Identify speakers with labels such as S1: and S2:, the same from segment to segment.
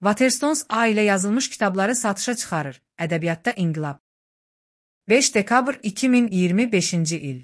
S1: Waterstones A ilə yazılmış kitabları satışa çıxarır. Ədəbiyyatda inqilab. 5 dekabr 2025-ci il.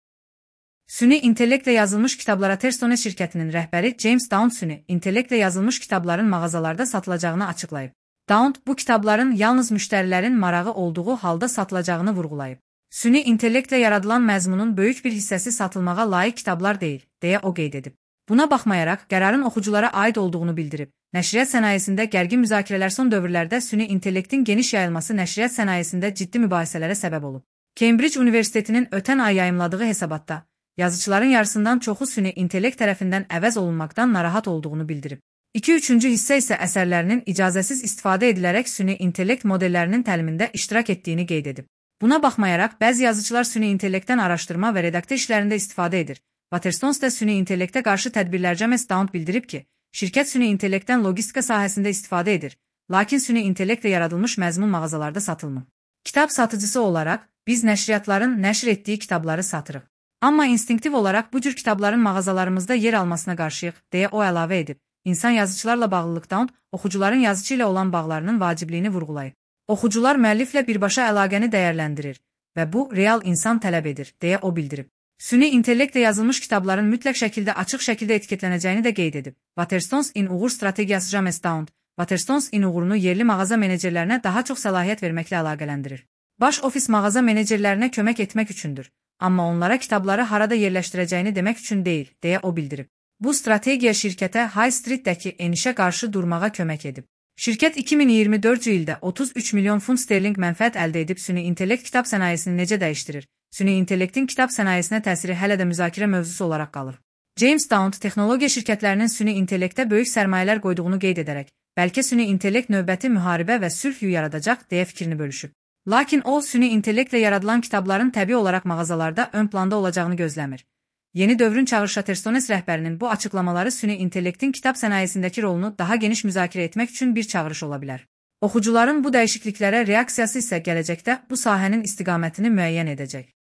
S1: Süni intellektlə yazılmış kitablara Waterstone şirkətinin rəhbəri James Daunt süni intellektlə yazılmış kitabların mağazalarda satılacağını açıqlayıb. Daunt bu kitabların yalnız müştərilərin marağı olduğu halda satılacağını vurğulayıb. Süni intellektlə yaradılan məzmunun böyük bir hissəsi satılmağa layiq kitablar deyil, deyə o qeyd edib. Buna baxmayaraq, qərarın oxuculara aid olduğunu bildirib. Nəşriyyat sənayesində gərgin müzakirələr son dövrlərdə süni intellektin geniş yayılması nəşriyyat sənayesində ciddi mübahisələrə səbəb olub. Cambridge Universitetinin ötən ay yayımladığı hesabatda, yazıçıların yarısından çoxu süni intellekt tərəfindən əvəz olunmaqdan narahat olduğunu bildirib. 2/3 hissə isə əsərlərinin icazəsiz istifadə edilərək süni intellekt modellərinin təlimində iştirak etdiyini qeyd edib. Buna baxmayaraq, bəzi yazıçılar süni intellektdən araşdırma və redaktə işlərində istifadə edir. Waterstones da süni intellektə qarşı tədbirlər James Daunt bildirib ki, şirkət süni intellektdən logistika sahəsində istifadə edir, lakin süni intellektlə yaradılmış məzmun mağazalarda satılmır. Kitab satıcısı olaraq, biz nəşriyyatların nəşr etdiyi kitabları satırıq. Amma instinktiv olaraq bu cür kitabların mağazalarımızda yer almasına qarşıyıq, deyə o əlavə edib. İnsan yazıçılarla bağlılıq Daunt, oxucuların yazıcı ilə olan bağlarının vacibliyini vurğulayıb. Oxucular müəlliflə birbaşa əlaqəni dəyərləndirir və bu, real insan tələb edir, deyə o bildirib. Süni intellektlə yazılmış kitabların mütləq şəkildə açıq şəkildə etiketlənəcəyini də qeyd edib. Waterstones in uğur strategiyası James Daunt, Waterstones in uğurunu yerli mağaza menecerlərinə daha çox səlahiyyət verməklə əlaqələndirir. Baş ofis mağaza menecerlərinə kömək etmək üçündür, amma onlara kitabları harada yerləşdirəcəyini demək üçün deyil, deyə o bildirib. Bu strategiya şirkətə High Streetdəki enişə qarşı durmağa kömək edib. Şirkət 2024-cü ildə 33 milyon funt sterling mənfəət əldə edib süni intellekt kitab sənayesini necə dəyişdirir? Süni intellektin kitab sənayesinə təsiri hələ də müzakirə mövzusu olaraq qalır. James Daunt texnologiya şirkətlərinin süni intellektə böyük sərmayələr qoyduğunu qeyd edərək, bəlkə süni intellekt növbəti müharibə və sülh yaradacaq deyə fikrini bölüşüb. Lakin o, süni intellektlə yaradılan kitabların təbii olaraq mağazalarda ön planda olacağını gözləmir. Yeni dövrün çağırış Waterstone rəhbərinin bu açıqlamaları süni intellektin kitab sənayesindəki rolunu daha geniş müzakirə etmək üçün bir çağırış ola bilər. Oxucuların bu dəyişikliklərə reaksiyası isə gələcəkdə bu sahənin istiqamətini müəyyən edəcək.